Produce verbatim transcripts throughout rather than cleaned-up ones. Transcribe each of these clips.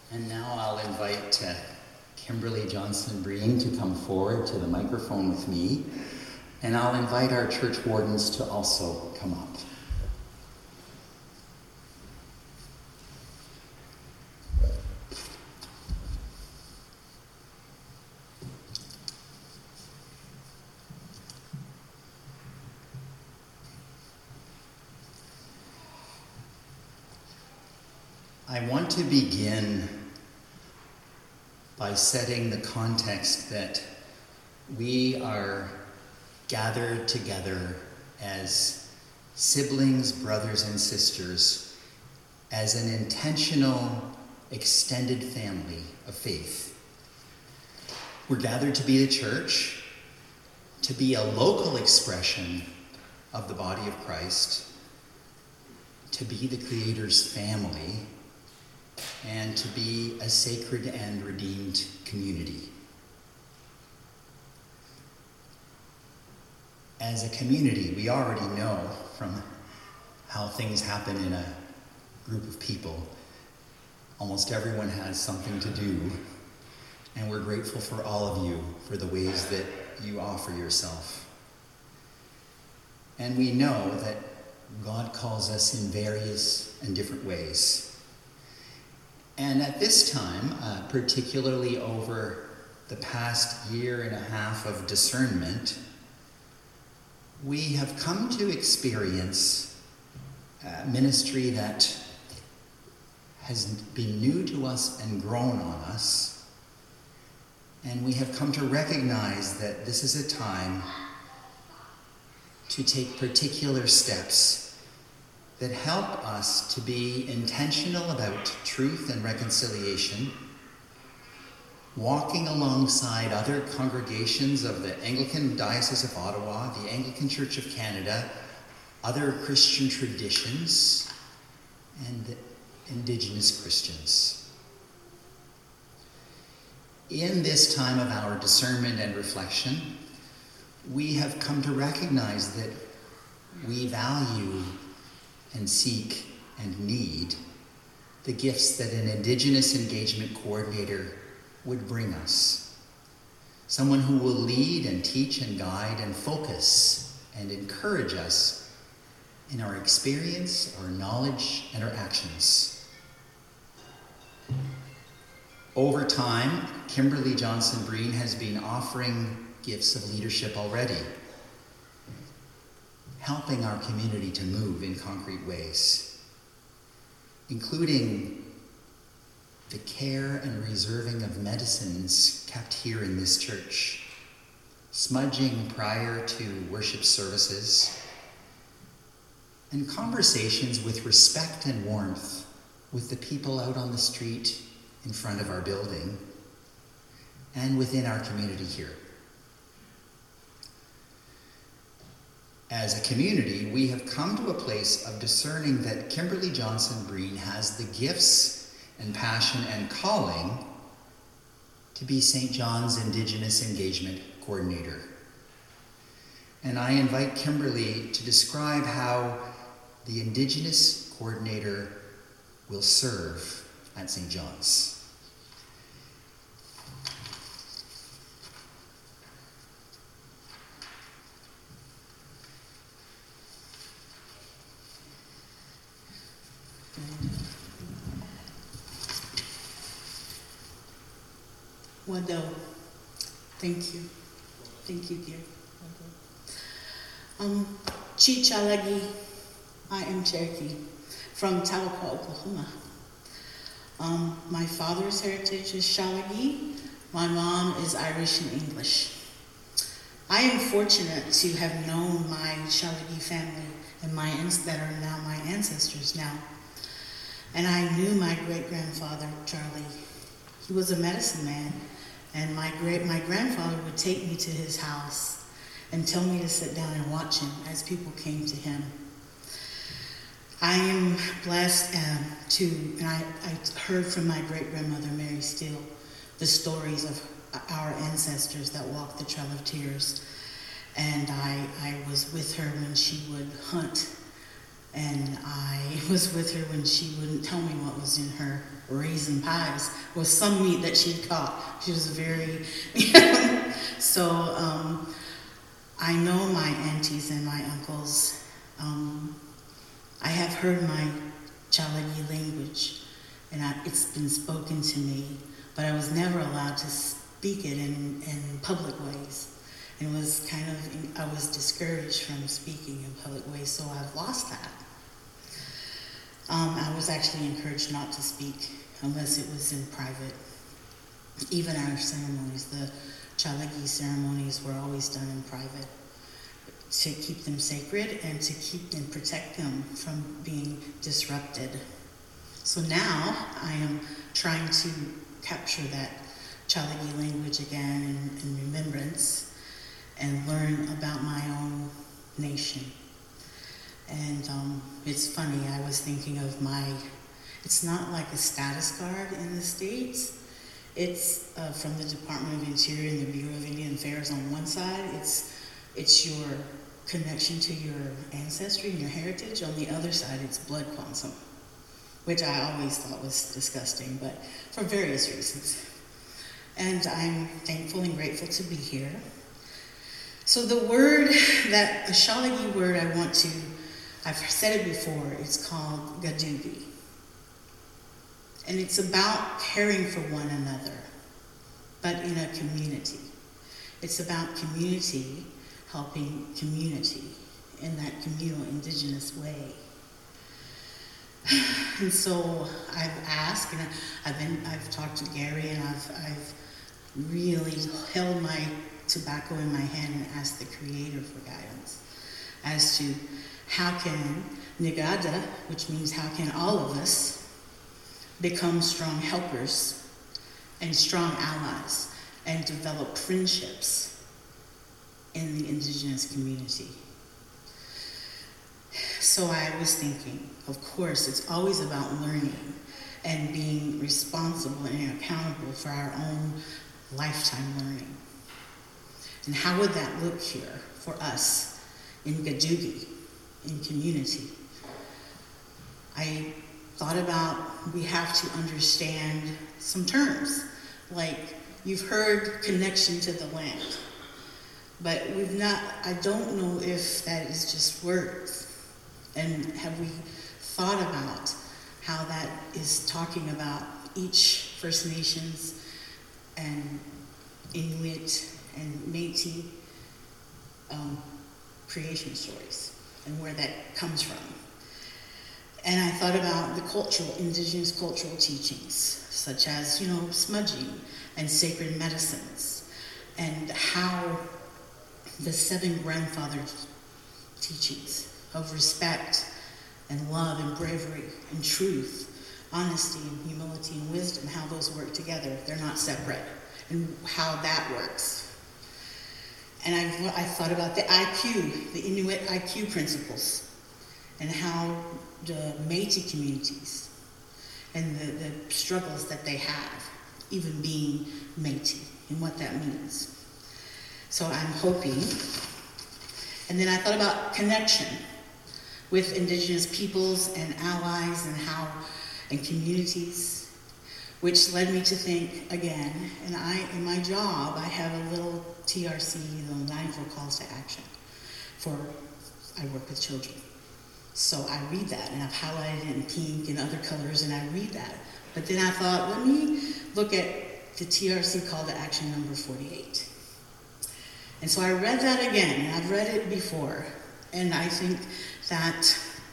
And now I'll invite uh, Kimberly Johnson Breen to come forward to the microphone with me. And I'll invite our church wardens to also come up. I want to begin by setting the context that we are gathered together as siblings, brothers, and sisters, as an intentional, extended family of faith. We're gathered to be the church, to be a local expression of the body of Christ, to be the Creator's family, and to be a sacred and redeemed community. As a community, we already know from how things happen in a group of people, almost everyone has something to do, and we're grateful for all of you for the ways that you offer yourself. And we know that God calls us in various and different ways. And at this time, uh, particularly over the past year and a half of discernment, we have come to experience a ministry that has been new to us and grown on us. And we have come to recognize that this is a time to take particular steps that help us to be intentional about truth and reconciliation, walking alongside other congregations of the Anglican Diocese of Ottawa, the Anglican Church of Canada, other Christian traditions, and Indigenous Christians. In this time of our discernment and reflection, we have come to recognize that we value and seek and need the gifts that an Indigenous engagement coordinator would bring us. Someone who will lead and teach and guide and focus and encourage us in our experience, our knowledge, and our actions. Over time, Kimberly Johnson Breen has been offering gifts of leadership already, helping our community to move in concrete ways, including the care and reserving of medicines kept here in this church, smudging prior to worship services, and conversations with respect and warmth with the people out on the street in front of our building and within our community here. As a community, we have come to a place of discerning that Kimberly Johnson Breen has the gifts and passion and calling to be Saint John's Indigenous Engagement Coordinator. And I invite Kimberly to describe how the Indigenous Coordinator will serve at Saint John's. Wado, thank you. Thank you, dear. Um, Chichalagi, I am Cherokee from Tahlequah, Oklahoma. Um, my father's heritage is Shalagi. My mom is Irish and English. I am fortunate to have known my Shalagi family and my that are now my ancestors now. And I knew my great-grandfather, Charlie. He was a medicine man, and my great my grandfather would take me to his house and tell me to sit down and watch him as people came to him. I am blessed um, to, and I, I heard from my great-grandmother, Mary Steele, the stories of our ancestors that walked the Trail of Tears. And I, I was with her when she would hunt, and I was with her when she wouldn't tell me what was in her raisin pies with some meat that she'd caught. She was very, so um, I know my aunties and my uncles. Um, I have heard my Tsalagi language, and I, it's been spoken to me, but I was never allowed to speak it in, in public ways. And it was kind of, I was discouraged from speaking in public ways, so I've lost that. Um, I was actually encouraged not to speak unless it was in private. Even our ceremonies, the Tsalagi ceremonies were always done in private to keep them sacred and to keep and protect them from being disrupted. So now I am trying to capture that Tsalagi language again in, in remembrance and learn about my own nation. And um, it's funny, I was thinking of my, it's not like a status card in the States. It's uh, from the Department of Interior and the Bureau of Indian Affairs on one side. It's, it's your connection to your ancestry and your heritage. On the other side, it's blood quantum, which I always thought was disgusting, but for various reasons. And I'm thankful and grateful to be here. So the word, that the Tsalagi word I want to, I've said it before, it's called Gadugi. And it's about caring for one another, but in a community. It's about community helping community in that communal indigenous way. And so I've asked, and I've been, I've talked to Gary, and I've, I've really held my tobacco in my hand and asked the Creator for guidance as to how can Nigada, which means how can all of us, become strong helpers and strong allies and develop friendships in the indigenous community. So I was thinking, of course, it's always about learning and being responsible and accountable for our own lifetime learning. And how would that look here for us in Gadugi, in community? I thought about, we have to understand some terms, like you've heard connection to the land, but we've not, I don't know if that is just words. And have we thought about how that is talking about each First Nations and Inuit and Métis um, creation stories and where that comes from? And I thought about the cultural, indigenous cultural teachings, such as, you know, smudging and sacred medicines, and how the seven grandfather teachings of respect and love and bravery and truth, honesty and humility and wisdom, how those work together. They're not separate, and how that works. And I, I thought about the I Q, the Inuit I Q principles, and how the Métis communities and the, the struggles that they have, even being Métis, and what that means. So I'm hoping. And then I thought about connection with indigenous peoples and allies and how, and communities, which led me to think again, and I, in my job, I have a little T R C, the ninety-four calls to action for, I work with children. So I read that, and I've highlighted it in pink and other colors, and I read that. But then I thought, let me look at the T R C call to action number forty-eight. And so I read that again, and I've read it before, and I think that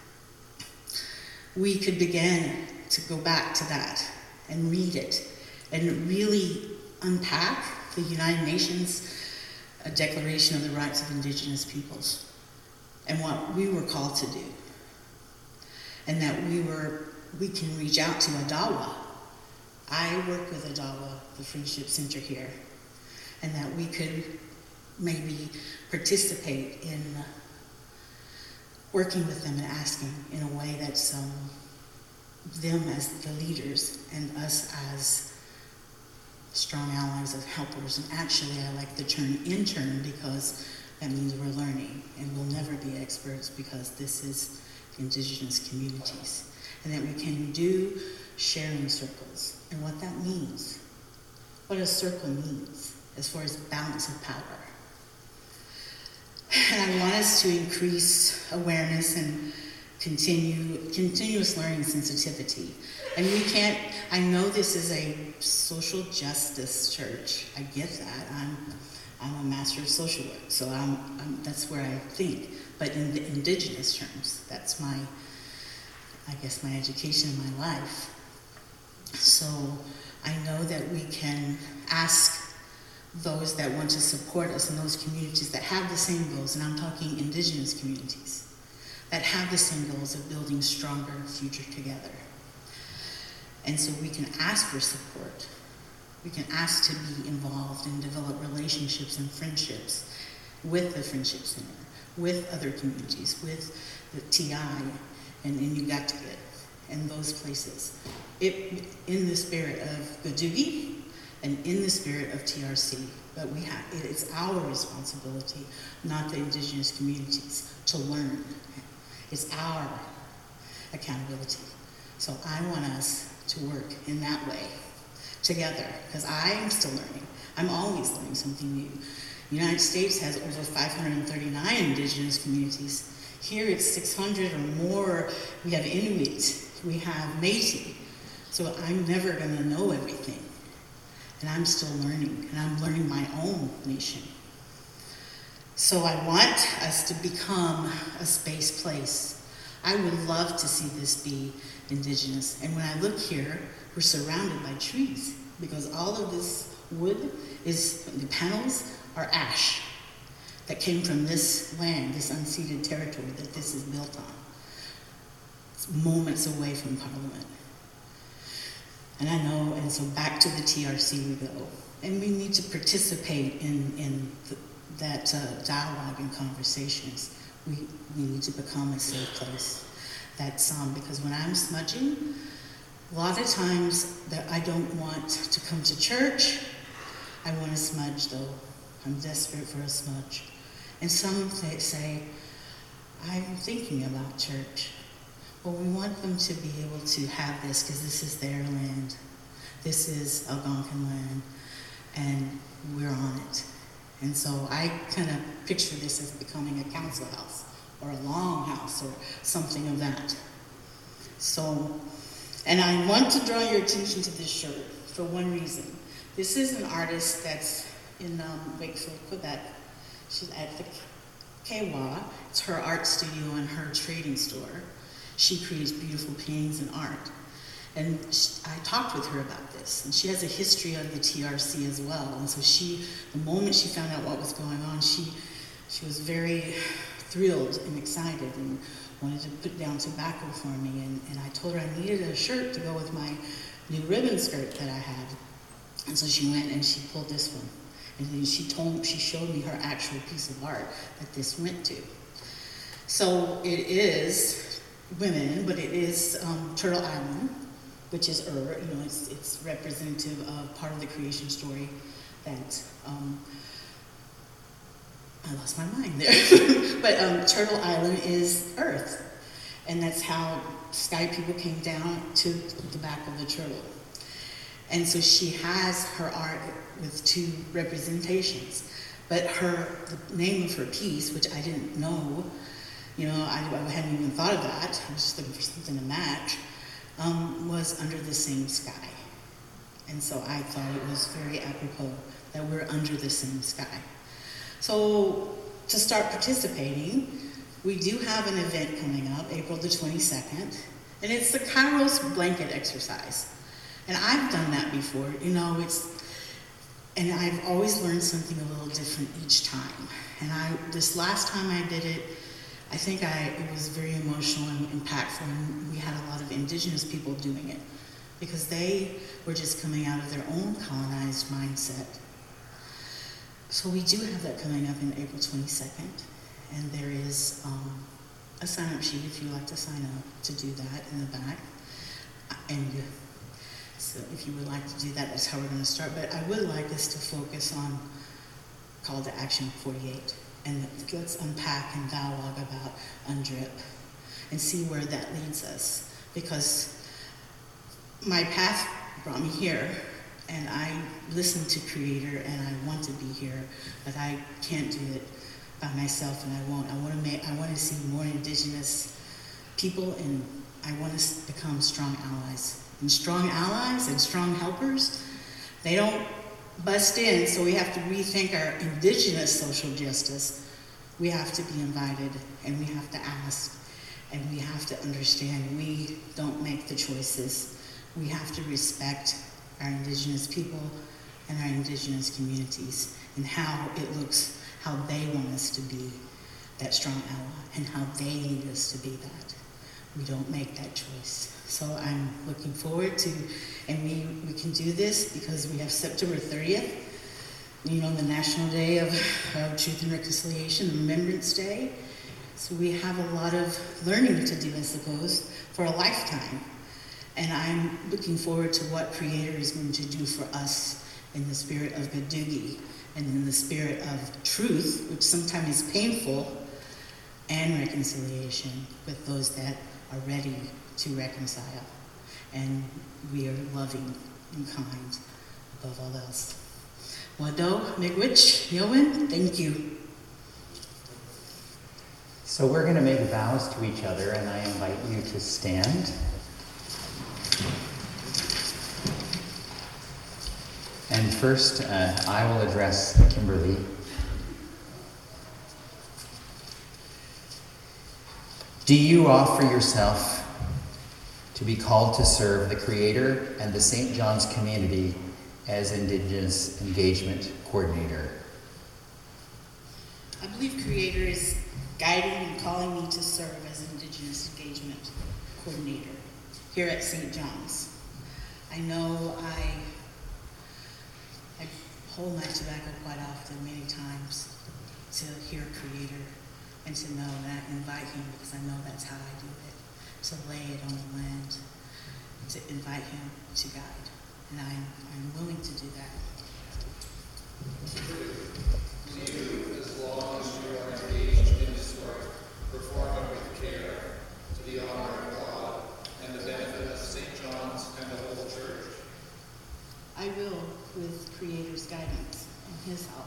we could begin to go back to that and read it and really unpack the United Nations uh, Declaration of the Rights of Indigenous Peoples and what we were called to do. And that we were, we can reach out to Adawa. I work with Adawa, the Friendship Center here, and that we could maybe participate in working with them and asking in a way that's um, them as the leaders and us as strong allies of helpers. And actually, I like the term intern because that means we're learning, and we'll never be experts because this is indigenous communities. and that we can do sharing circles and what that means, what a circle means as far as balance of power. And I want us to increase awareness and continue continuous learning sensitivity. And we can't, I know this is a social justice church. I get that. I'm I'm a master of social work, so I'm, I'm that's where I think. But in the indigenous terms, that's my, I guess, my education in my life. So I know that we can ask those that want to support us in those communities that have the same goals, and I'm talking indigenous communities, that have the same goals of building stronger future together. And so we can ask for support. We can ask to be involved and develop relationships and friendships with the Friendship Center, with other communities, with the T I and, and Ugatagit and those places. It, in the spirit of Gadugi and in the spirit of T R C. But we have, it is our responsibility, not the indigenous communities, to learn. It's our accountability. So I want us to work in that way together, because I am still learning. I'm always learning something new. The United States has over five hundred thirty-nine indigenous communities. Here it's six hundred or more. We have Inuit, we have Métis. So I'm never gonna know everything. And I'm still learning, and I'm learning my own nation. So I want us to become a space place. I would love to see this be indigenous. And when I look here, we're surrounded by trees, because all of this wood is, the panels are ash that came from this land, this unceded territory that this is built on. It's moments away from Parliament. And I know, and so back to the T R C we go. And we need to participate in, in the, that uh, dialogue and conversations. We, we need to become a safe place. That's um, because when I'm smudging, a lot of times that I don't want to come to church. I want to smudge though. I'm desperate for a smudge. And some say, I'm thinking about church. Well, we want them to be able to have this because this is their land. This is Algonquin land, and we're on it. And so I kind of picture this as becoming a council house or a longhouse or something of that. So, and I want to draw your attention to this shirt for one reason. This is an artist that's in um, Wakefield, Quebec. She's at the Kewa. It's her art studio and her trading store. She creates beautiful paintings and art. And she, I talked with her about this, and she has a history of the T R C as well. And so she, the moment she found out what was going on, she, she was very thrilled and excited and wanted to put down tobacco for me. And, and I told her I needed a shirt to go with my new ribbon skirt that I had. And so she went and she pulled this one. And then she told, she showed me her actual piece of art that this went to. So it is women, but it is um, Turtle Island, which is Ur. You know, it's, it's representative of part of the creation story that, um, I lost my mind there. But um, Turtle Island is Earth. And that's how sky people came down to the back of the turtle. And so she has her art with two representations. But her, the name of her piece, which I didn't know, you know, I, I hadn't even thought of that, I was just looking for something to match, um, was Under the Same Sky. And so I thought it was very apropos that we're under the same sky. So to start participating, we do have an event coming up, April the twenty-second, and it's the Kairos blanket exercise. And I've done that before, you know, it's, and I've always learned something a little different each time. And I, this last time I did it, I think I, it was very emotional and impactful, and we had a lot of indigenous people doing it because they were just coming out of their own colonized mindset. So we do have that coming up in April twenty-second, and there is um, a sign-up sheet if you'd like to sign up to do that in the back. And so if you would like to do that, that's how we're going to start. But I would like us to focus on Call to Action forty-eight. And let's unpack and dialogue about UNDRIP and see where that leads us. because my path brought me here, and I listen to Creator, and I want to be here, but I can't do it by myself, and I won't. I want to make. I want to see more Indigenous people, and I want to become strong allies. And strong allies and strong helpers, they don't bust in, so we have to rethink our Indigenous social justice. We have to be invited, and we have to ask, and we have to understand we don't make the choices. We have to respect our Indigenous people and our Indigenous communities and how it looks, how they want us to be that strong ally and how they need us to be that. We don't make that choice. So I'm looking forward to, and we, we can do this because we have September thirtieth, you know, the National Day of, of Truth and Reconciliation, Remembrance Day. So we have a lot of learning to do, I suppose, for a lifetime. And I'm looking forward to what Creator is going to do for us in the spirit of Gadugi and in the spirit of truth, which sometimes is painful, and reconciliation with those that are ready to reconcile. And we are loving and kind above all else. Wado, Miigwech, Yowen, thank you. So we're going to make vows to each other, and I invite you to stand. And first, uh, I will address Kimberly. Do you offer yourself to be called to serve the Creator and the Saint John's community as Indigenous Engagement Coordinator? I believe Creator is guiding and calling me to serve as Indigenous Engagement Coordinator here at Saint John's. I know I, I hold my tobacco quite often, many times, to hear Creator and to know that I invite Him, because I know that's how I do it, to lay it on the land, to invite Him to guide. And I'm, I'm willing to do that. You, as long as you are engaged in His work, perform it with care, to the honor of God and the benefit of Saint John's and the whole church. I will, with Creator's guidance and His help.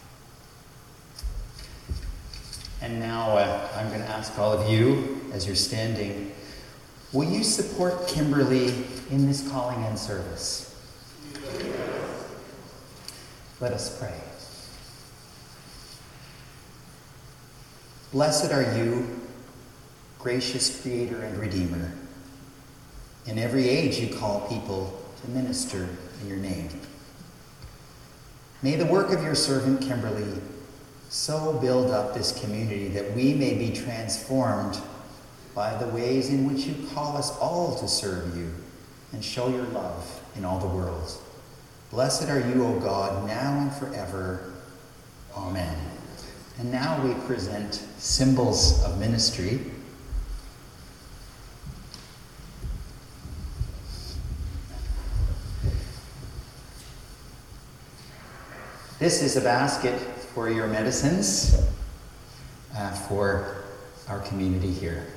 And now uh, I'm going to ask all of you, as you're standing, will you support Kimberly in this calling and service? Let us pray. Blessed are you, gracious Creator and Redeemer. In every age you call people to minister in your name. May the work of your servant Kimberly so build up this community that we may be transformed by the ways in which you call us all to serve you and show your love in all the world. Blessed are you, O God, now and forever. Amen. And now we present symbols of ministry. This is a basket for your medicines uh, for our community here.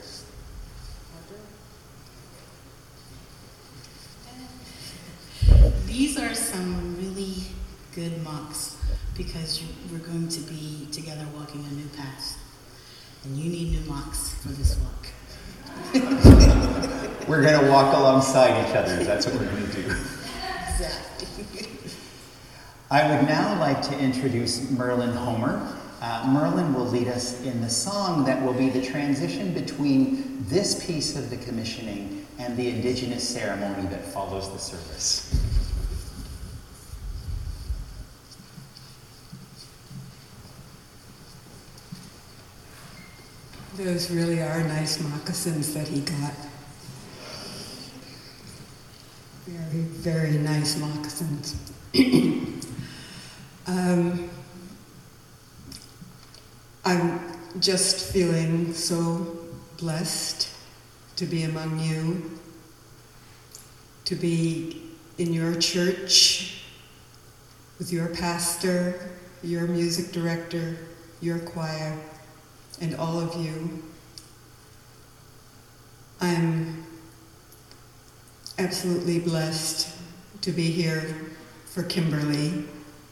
These are some really good mocks, because you, we're going to be together walking a new path. And you need new mocks for this walk. We're going to walk alongside each other. That's what we're going to do. Exactly. I would now like to introduce Merlin Homer. Uh, Merlin will lead us in the song that will be the transition between this piece of the commissioning and the Indigenous ceremony that follows the service. Those really are nice moccasins that he got. Very, very nice moccasins. um, I'm just feeling so blessed to be among you, to be in your church with your pastor, your music director, your choir, and all of you. I'm absolutely blessed to be here for Kimberly.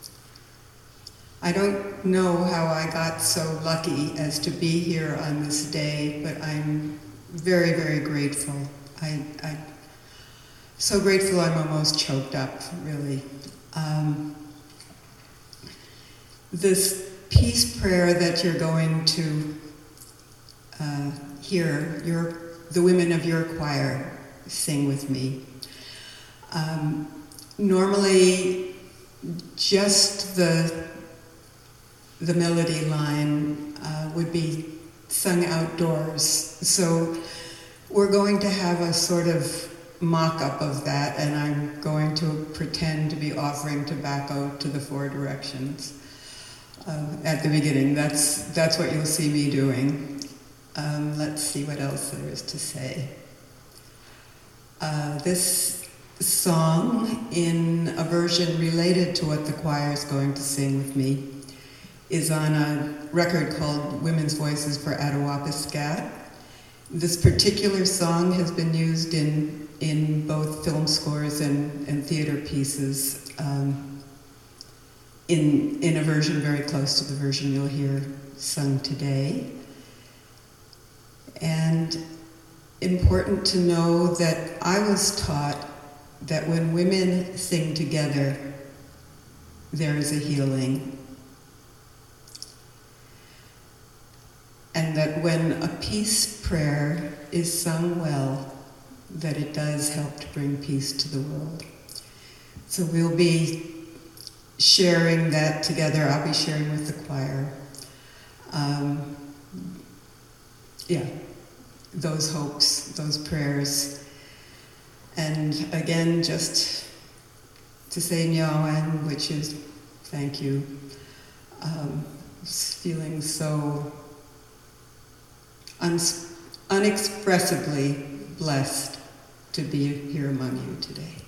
I don't know how I got so lucky as to be here on this day, but I'm very, very grateful. I, I so grateful I'm almost choked up, really. Um, this peace prayer that you're going to uh, hear, your, the women of your choir sing with me. Um, normally, just the the melody line uh, would be sung outdoors. So we're going to have a sort of mock-up of that, and I'm going to pretend to be offering tobacco to the four directions uh, at the beginning. That's, that's what you'll see me doing. Um, let's see what else there is to say. Uh, this song, in a version related to what the choir is going to sing with me, is on a record called Women's Voices for Attawapiskat. This particular song has been used in, in both film scores and, and theater pieces um, in, in a version very close to the version you'll hear sung today. And important to know that I was taught that when women sing together, there is a healing. And that when a peace prayer is sung well, that it does help to bring peace to the world. So we'll be sharing that together. I'll be sharing with the choir. Um, yeah, those hopes, those prayers. And again, just to say Nyawan, which is thank you. Um, feeling so Un- unexpressibly blessed to be here among you today.